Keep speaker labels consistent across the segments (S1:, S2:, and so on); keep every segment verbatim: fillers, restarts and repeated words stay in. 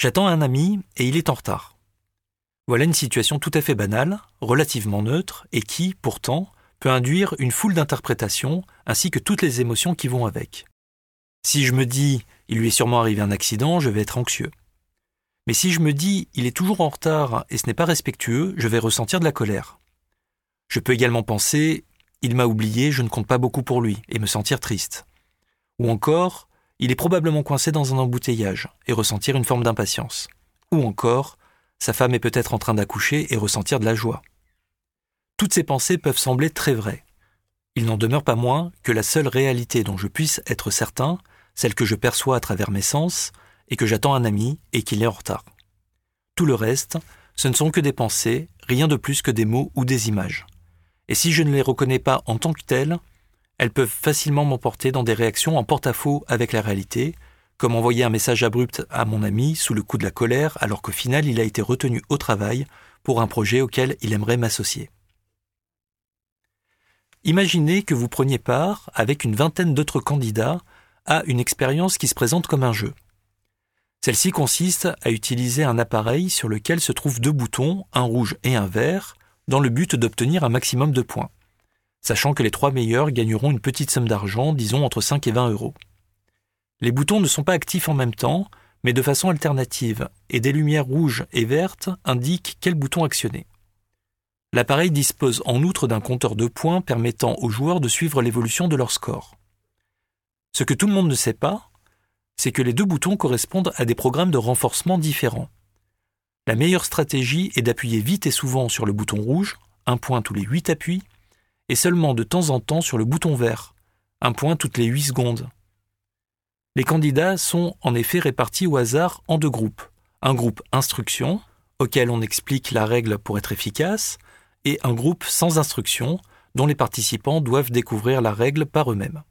S1: J'attends un ami et il est en retard. Voilà une situation tout à fait banale, relativement neutre et qui, pourtant, peut induire une foule d'interprétations ainsi que toutes les émotions qui vont avec. Si je me dis « il lui est sûrement arrivé un accident », je vais être anxieux. Mais si je me dis « il est toujours en retard et ce n'est pas respectueux », je vais ressentir de la colère. Je peux également penser « il m'a oublié, je ne compte pas beaucoup pour lui » et me sentir triste. Ou encore « il est probablement coincé dans un embouteillage » et ressentir une forme d'impatience. Ou encore « sa femme est peut-être en train d'accoucher » et ressentir de la joie. Toutes ces pensées peuvent sembler très vraies. Il n'en demeure pas moins que la seule réalité dont je puisse être certain, celle que je perçois à travers mes sens, est que j'attends un ami et qu'il est en retard. Tout le reste, ce ne sont que des pensées, rien de plus que des mots ou des images. Et si je ne les reconnais pas en tant que telles, elles peuvent facilement m'emporter dans des réactions en porte-à-faux avec la réalité, comme envoyer un message abrupt à mon ami sous le coup de la colère alors qu'au final il a été retenu au travail pour un projet auquel il aimerait m'associer. Imaginez que vous preniez part, avec une vingtaine d'autres candidats, à une expérience qui se présente comme un jeu. Celle-ci consiste à utiliser un appareil sur lequel se trouvent deux boutons, un rouge et un vert, dans le but d'obtenir un maximum de points, sachant que les trois meilleurs gagneront une petite somme d'argent, disons entre cinq et vingt euros. Les boutons ne sont pas actifs en même temps, mais de façon alternative, et des lumières rouges et vertes indiquent quel bouton actionner. L'appareil dispose en outre d'un compteur de points permettant aux joueurs de suivre l'évolution de leur score. Ce que tout le monde ne sait pas, c'est que les deux boutons correspondent à des programmes de renforcement différents. La meilleure stratégie est d'appuyer vite et souvent sur le bouton rouge, un point tous les huit appuis, et seulement de temps en temps sur le bouton vert, un point toutes les huit secondes. Les candidats sont en effet répartis au hasard en deux groupes. Un groupe instruction, auquel on explique la règle pour être efficace, et un groupe sans instruction, dont les participants doivent découvrir la règle par eux-mêmes.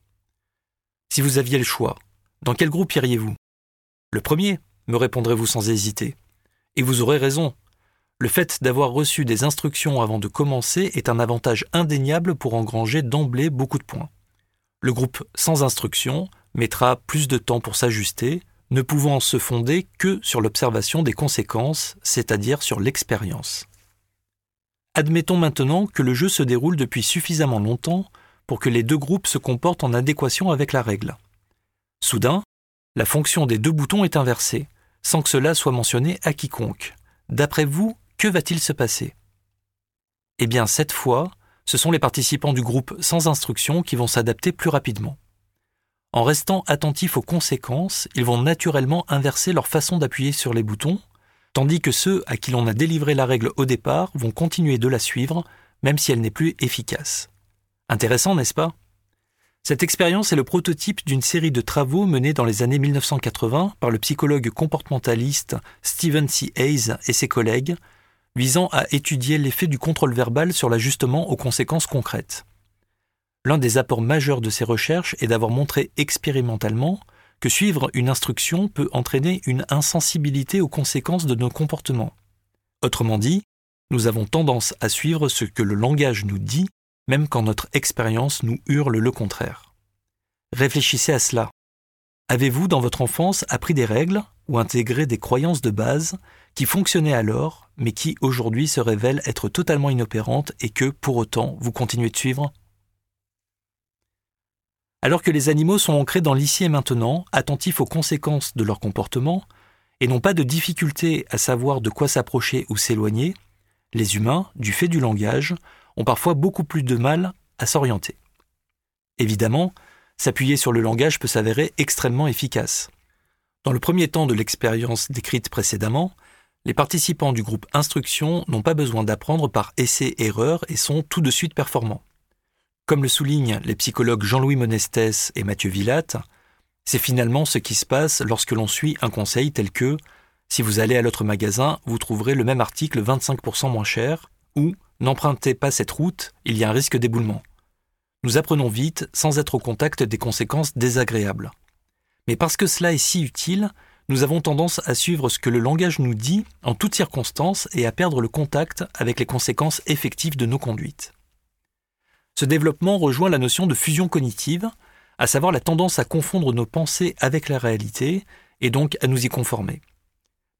S1: Si vous aviez le choix, dans quel groupe iriez-vous ? Le premier, me répondrez-vous sans hésiter. Et vous aurez raison. Le fait d'avoir reçu des instructions avant de commencer est un avantage indéniable pour engranger d'emblée beaucoup de points. Le groupe sans instruction mettra plus de temps pour s'ajuster, ne pouvant se fonder que sur l'observation des conséquences, c'est-à-dire sur l'expérience. Admettons maintenant que le jeu se déroule depuis suffisamment longtemps pour que les deux groupes se comportent en adéquation avec la règle. Soudain, la fonction des deux boutons est inversée, sans que cela soit mentionné à quiconque. D'après vous, que va-t-il se passer ? Eh bien, cette fois, ce sont les participants du groupe sans instruction qui vont s'adapter plus rapidement. En restant attentifs aux conséquences, ils vont naturellement inverser leur façon d'appuyer sur les boutons, tandis que ceux à qui l'on a délivré la règle au départ vont continuer de la suivre, même si elle n'est plus efficace. Intéressant, n'est-ce pas ? Cette expérience est le prototype d'une série de travaux menés dans les années mille neuf cent quatre-vingts par le psychologue comportementaliste Stephen C. Hayes et ses collègues, visant à étudier l'effet du contrôle verbal sur l'ajustement aux conséquences concrètes. L'un des apports majeurs de ces recherches est d'avoir montré expérimentalement que suivre une instruction peut entraîner une insensibilité aux conséquences de nos comportements. Autrement dit, nous avons tendance à suivre ce que le langage nous dit, même quand notre expérience nous hurle le contraire. Réfléchissez à cela. Avez-vous dans votre enfance appris des règles ou intégré des croyances de base qui fonctionnaient alors, mais qui aujourd'hui se révèlent être totalement inopérantes et que, pour autant, vous continuez de suivre ? Alors que les animaux sont ancrés dans l'ici et maintenant, attentifs aux conséquences de leur comportement, et n'ont pas de difficulté à savoir de quoi s'approcher ou s'éloigner, les humains, du fait du langage, ont parfois beaucoup plus de mal à s'orienter. Évidemment, s'appuyer sur le langage peut s'avérer extrêmement efficace. Dans le premier temps de l'expérience décrite précédemment, les participants du groupe instruction n'ont pas besoin d'apprendre par essai-erreur et sont tout de suite performants. Comme le soulignent les psychologues Jean-Louis Monestès et Mathieu Villatte, c'est finalement ce qui se passe lorsque l'on suit un conseil tel que « si vous allez à l'autre magasin, vous trouverez le même article vingt-cinq pour cent moins cher » ou « n'empruntez pas cette route, il y a un risque d'éboulement ». Nous apprenons vite sans être au contact des conséquences désagréables. Mais parce que cela est si utile, nous avons tendance à suivre ce que le langage nous dit en toutes circonstances et à perdre le contact avec les conséquences effectives de nos conduites. Ce développement rejoint la notion de fusion cognitive, à savoir la tendance à confondre nos pensées avec la réalité et donc à nous y conformer.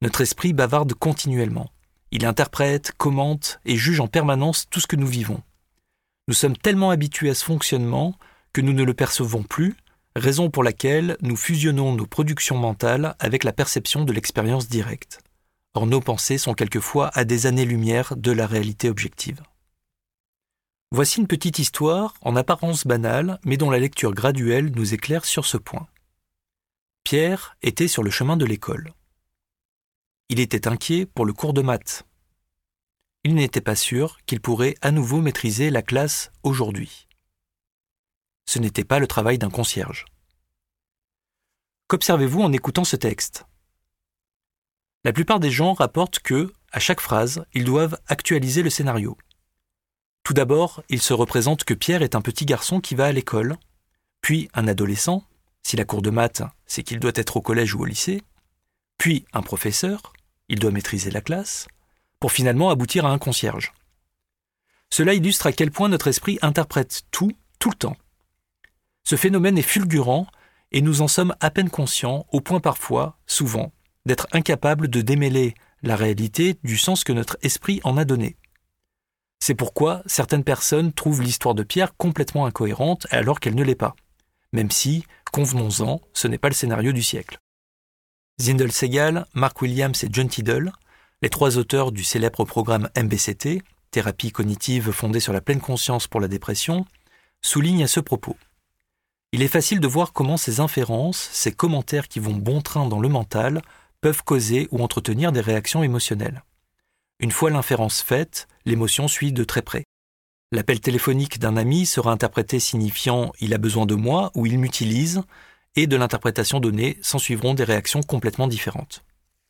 S1: Notre esprit bavarde continuellement. Il interprète, commente et juge en permanence tout ce que nous vivons. Nous sommes tellement habitués à ce fonctionnement que nous ne le percevons plus, raison pour laquelle nous fusionnons nos productions mentales avec la perception de l'expérience directe. Or nos pensées sont quelquefois à des années-lumière de la réalité objective. Voici une petite histoire, en apparence banale, mais dont la lecture graduelle nous éclaire sur ce point. Pierre était sur le chemin de l'école. Il était inquiet pour le cours de maths. Il n'était pas sûr qu'il pourrait à nouveau maîtriser la classe aujourd'hui. Ce n'était pas le travail d'un concierge. Qu'observez-vous en écoutant ce texte ? La plupart des gens rapportent que, à chaque phrase, ils doivent actualiser le scénario. Tout d'abord, ils se représentent que Pierre est un petit garçon qui va à l'école, puis un adolescent, si la cour de maths, c'est qu'il doit être au collège ou au lycée, puis un professeur, il doit maîtriser la classe, pour finalement aboutir à un concierge. Cela illustre à quel point notre esprit interprète tout, tout le temps. Ce phénomène est fulgurant et nous en sommes à peine conscients, au point parfois, souvent, d'être incapables de démêler la réalité du sens que notre esprit en a donné. C'est pourquoi certaines personnes trouvent l'histoire de Pierre complètement incohérente alors qu'elle ne l'est pas, même si, convenons-en, ce n'est pas le scénario du siècle. Zindel Segal, Mark Williams et John Tiddle, les trois auteurs du célèbre programme M B C T, thérapie cognitive fondée sur la pleine conscience pour la dépression, soulignent à ce propos. Il est facile de voir comment ces inférences, ces commentaires qui vont bon train dans le mental, peuvent causer ou entretenir des réactions émotionnelles. Une fois l'inférence faite, l'émotion suit de très près. L'appel téléphonique d'un ami sera interprété signifiant « il a besoin de moi » ou « il m'utilise » et de l'interprétation donnée s'ensuivront des réactions complètement différentes.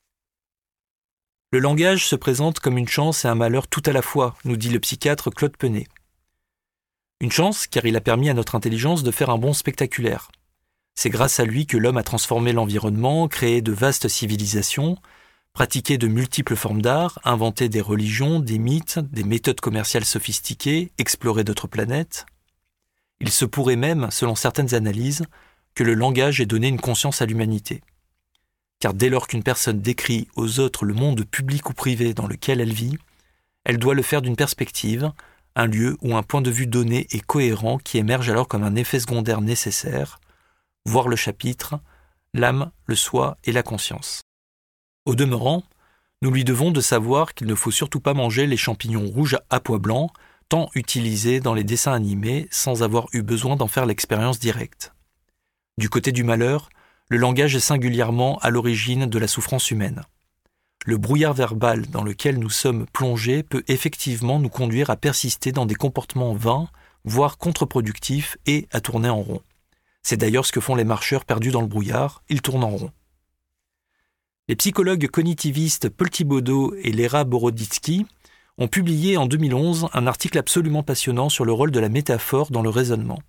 S1: Le langage se présente comme une chance et un malheur tout à la fois, nous dit le psychiatre Claude Penet. Une chance car il a permis à notre intelligence de faire un bond spectaculaire. C'est grâce à lui que l'homme a transformé l'environnement, créé de vastes civilisations, pratiqué de multiples formes d'art, inventé des religions, des mythes, des méthodes commerciales sophistiquées, exploré d'autres planètes. Il se pourrait même, selon certaines analyses, que le langage ait donné une conscience à l'humanité. Car dès lors qu'une personne décrit aux autres le monde public ou privé dans lequel elle vit, elle doit le faire d'une perspective, un lieu ou un point de vue donné et cohérent qui émerge alors comme un effet secondaire nécessaire, voir le chapitre, l'âme, le soi et la conscience. Au demeurant, nous lui devons de savoir qu'il ne faut surtout pas manger les champignons rouges à pois blancs, tant utilisés dans les dessins animés sans avoir eu besoin d'en faire l'expérience directe. Du côté du malheur, le langage est singulièrement à l'origine de la souffrance humaine. Le brouillard verbal dans lequel nous sommes plongés peut effectivement nous conduire à persister dans des comportements vains, voire contre-productifs et à tourner en rond. C'est d'ailleurs ce que font les marcheurs perdus dans le brouillard, ils tournent en rond. Les psychologues cognitivistes Paul Thibaudot et Lera Boroditsky ont publié en deux mille onze un article absolument passionnant sur le rôle de la métaphore dans le raisonnement.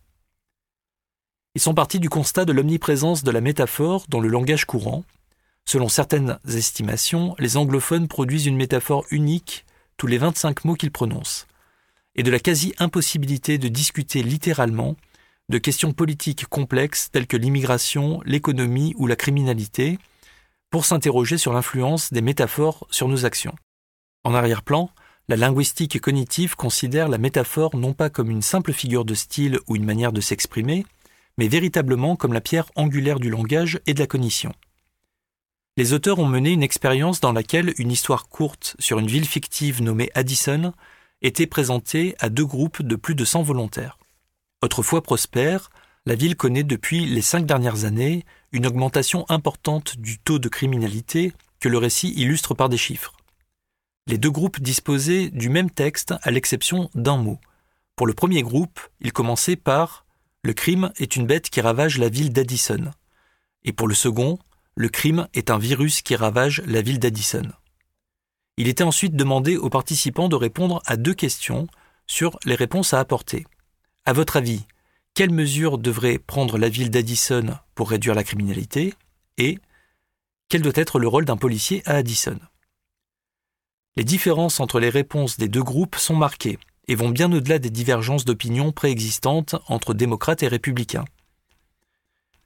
S1: Ils sont partis du constat de l'omniprésence de la métaphore dans le langage courant. Selon certaines estimations, les anglophones produisent une métaphore unique tous les vingt-cinq mots qu'ils prononcent, et de la quasi-impossibilité de discuter littéralement de questions politiques complexes telles que l'immigration, l'économie ou la criminalité, pour s'interroger sur l'influence des métaphores sur nos actions. En arrière-plan, la linguistique cognitive considère la métaphore non pas comme une simple figure de style ou une manière de s'exprimer, mais véritablement comme la pierre angulaire du langage et de la cognition. Les auteurs ont mené une expérience dans laquelle une histoire courte sur une ville fictive nommée Addison était présentée à deux groupes de plus de cent volontaires. Autrefois prospère, la ville connaît depuis les cinq dernières années une augmentation importante du taux de criminalité que le récit illustre par des chiffres. Les deux groupes disposaient du même texte à l'exception d'un mot. Pour le premier groupe, il commençait par « Le crime est une bête qui ravage la ville d'Addison » et pour le second, « Le crime est un virus qui ravage la ville d'Addison ». Il était ensuite demandé aux participants de répondre à deux questions sur les réponses à apporter. À votre avis, quelles mesures devrait prendre la ville d'Addison pour réduire la criminalité et quel doit être le rôle d'un policier à Addison? Les différences entre les réponses des deux groupes sont marquées et vont bien au-delà des divergences d'opinion préexistantes entre démocrates et républicains.